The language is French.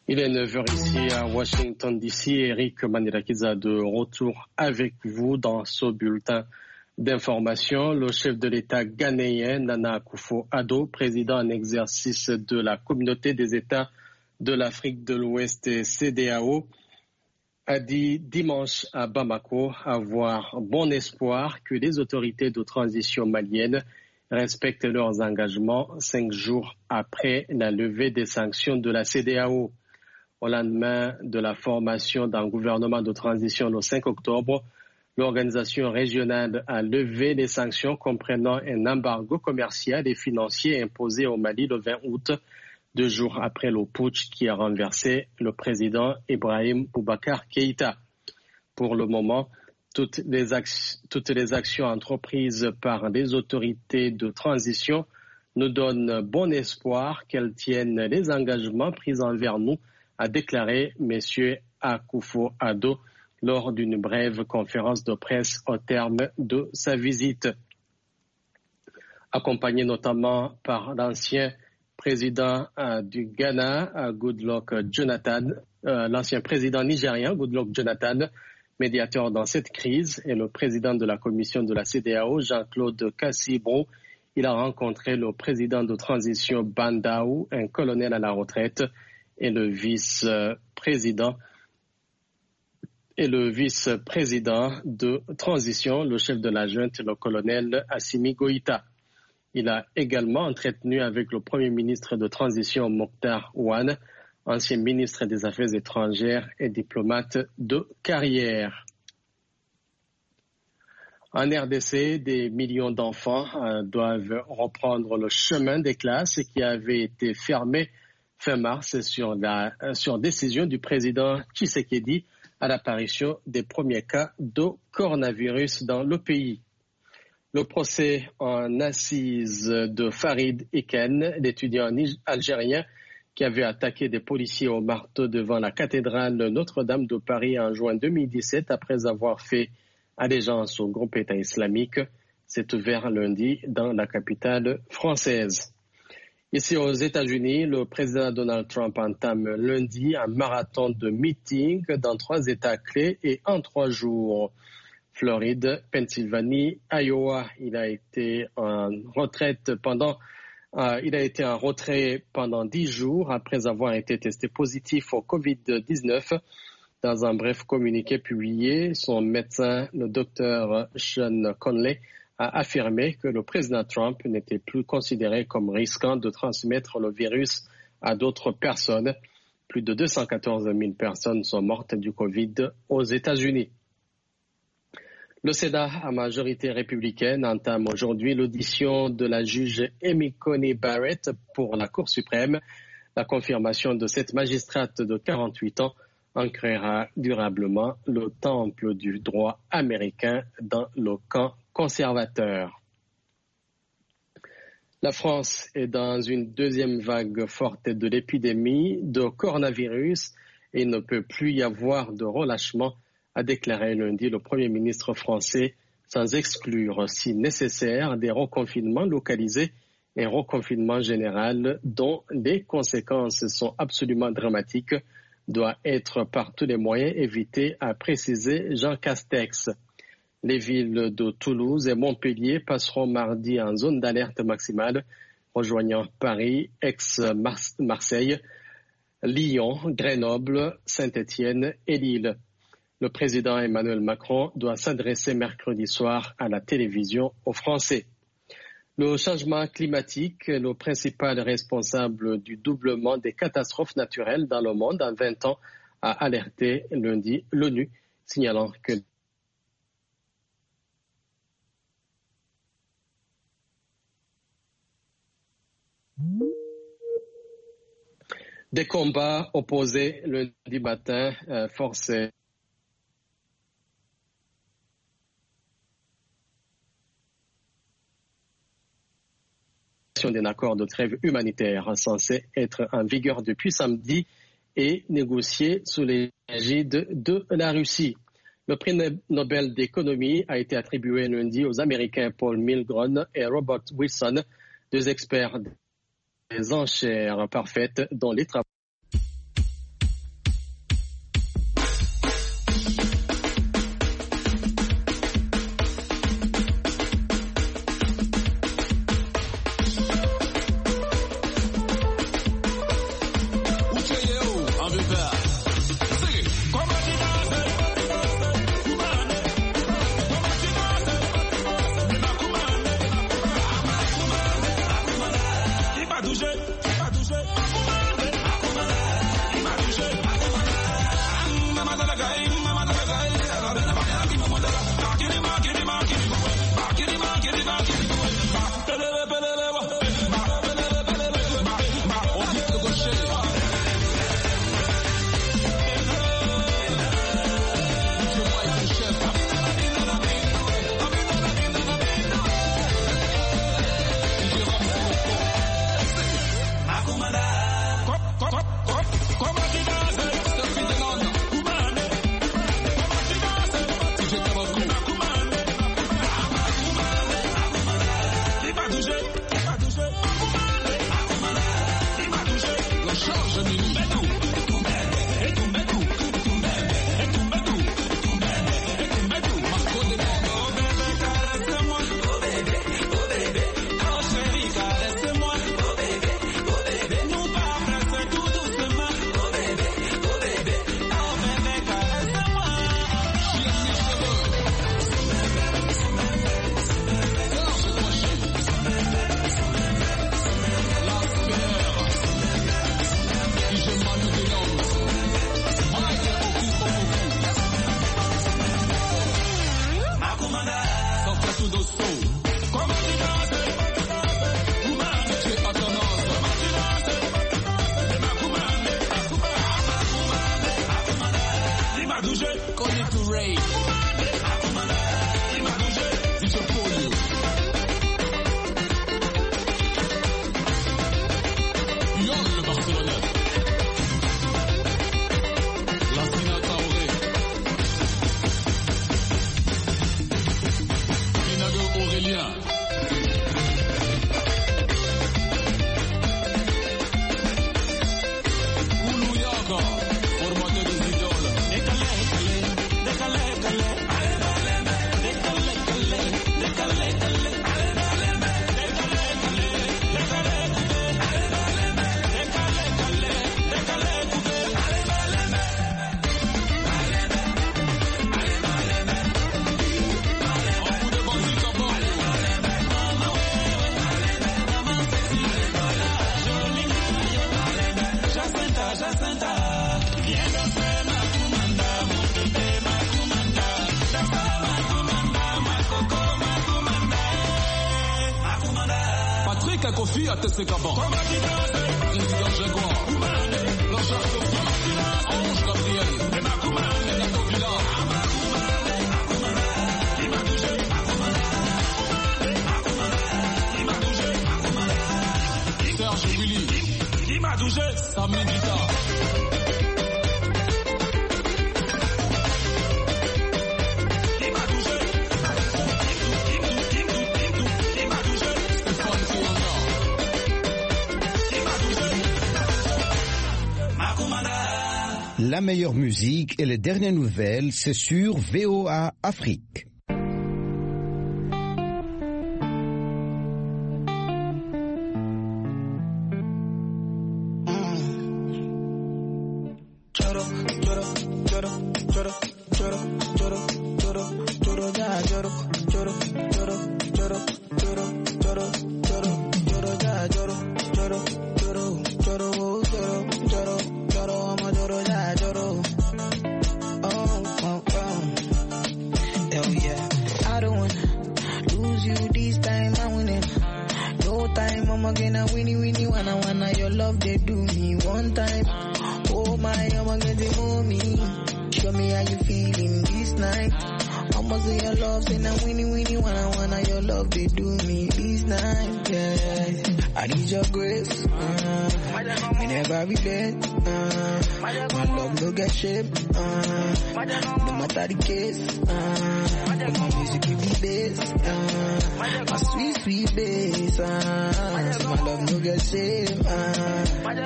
Il est 9 h ici à Washington DC. Eric Manirakiza de retour avec vous dans ce bulletin d'information. Le chef de l'État ghanéen, Nana Akufo-Addo, président en exercice de la Communauté des États de l'Afrique de l'Ouest et CEDEAO, a dit dimanche à Bamako avoir bon espoir que les autorités de transition maliennes respectent leurs engagements 5 jours après la levée des sanctions de la CEDEAO. Au lendemain de la formation d'un gouvernement de transition le 5 octobre, l'organisation régionale a levé les sanctions comprenant un embargo commercial et financier imposé au Mali le 20 août, 2 jours après le putsch qui a renversé le président Ibrahim Boubacar Keïta. Pour le moment, toutes les actions entreprises par les autorités de transition nous donnent bon espoir qu'elles tiennent les engagements pris envers nous, a déclaré M. Akufo-Addo lors d'une brève conférence de presse au terme de sa visite. Accompagné notamment par l'ancien président du Ghana, Goodluck Jonathan, l'ancien président nigérien, Goodluck Jonathan, médiateur dans cette crise, et le président de la commission de la CEDEAO, Jean-Claude Kassibro, il a rencontré le président de transition Bandaou, un colonel à la retraite, et le vice-président de transition, le chef de la junte, le colonel Assimi Goïta. Il a également entretenu avec le premier ministre de transition Mokhtar Ouane, ancien ministre des Affaires étrangères et diplomate de carrière. En RDC, des millions d'enfants doivent reprendre le chemin des classes qui avaient été fermées fin mars sur décision du président Tshisekedi à l'apparition des premiers cas de coronavirus dans le pays. Le procès en assises de Farid Iken, l'étudiant algérien qui avait attaqué des policiers au marteau devant la cathédrale Notre-Dame de Paris en juin 2017 après avoir fait allégeance au groupe État islamique, s'est ouvert lundi dans la capitale française. Ici aux États-Unis, le président Donald Trump entame lundi un marathon de meetings dans 3 États clés et en 3 jours. Floride, Pennsylvanie, Iowa. Il a été en retrait pendant 10 jours après avoir été testé positif au COVID-19. Dans un bref communiqué publié, son médecin, le docteur Sean Conley, a affirmé que le président Trump n'était plus considéré comme risquant de transmettre le virus à d'autres personnes. Plus de 214 000 personnes sont mortes du Covid aux États-Unis. Le Sénat à majorité républicaine entame aujourd'hui l'audition de la juge Amy Coney Barrett pour la Cour suprême. La confirmation de cette magistrate de 48 ans ancrera durablement le temple du droit américain dans le camp conservateur. La France est dans une deuxième vague forte de l'épidémie de coronavirus et il ne peut plus y avoir de relâchement, a déclaré lundi le Premier ministre français, sans exclure, si nécessaire, des reconfinements localisés et un reconfinement général dont les conséquences sont absolument dramatiques, doit être par tous les moyens évité, a précisé Jean Castex. Les villes de Toulouse et Montpellier passeront mardi en zone d'alerte maximale, rejoignant Paris, Aix-Marseille, Lyon, Grenoble, Saint-Étienne et Lille. Le président Emmanuel Macron doit s'adresser mercredi soir à la télévision aux Français. Le changement climatique est le principal responsable du doublement des catastrophes naturelles dans le monde en 20 ans, a alerté lundi l'ONU, signalant que des combats opposés lundi matin forcés d'un accord de trêve humanitaire censé être en vigueur depuis samedi et négocié sous l'égide de la Russie. Le prix Nobel d'économie a été attribué lundi aux Américains Paul Milgrom et Robert Wilson, 2 experts des enchères parfaites dont les travaux. Kofi à Tessécaban, président Grégoire, Blanchard Sophie, Ange Gabriel, Nato Villa, Serge Willy, Sami Dita. La meilleure musique et les dernières nouvelles, c'est sur VOA Afrique. My sweet, sweet bass, my love no get shame,